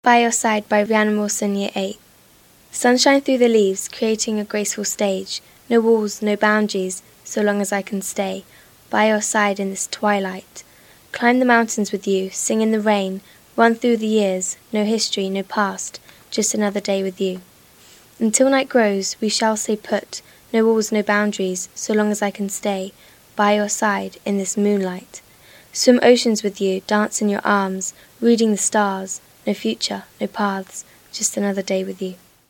By Your Side by Rhiannon Wilson, Year 8. Sunshine through the leaves, creating a graceful stage. No walls, no boundaries, so long as I can stay by your side in this twilight. Climb the mountains with you, sing in the rain, run through the years, no history, no past, just another day with you. Until night grows, we shall stay put, no walls, no boundaries, so long as I can stay by your side in this moonlight. Swim oceans with you, dance in your arms, reading the stars. No future, no paths, just another day with you.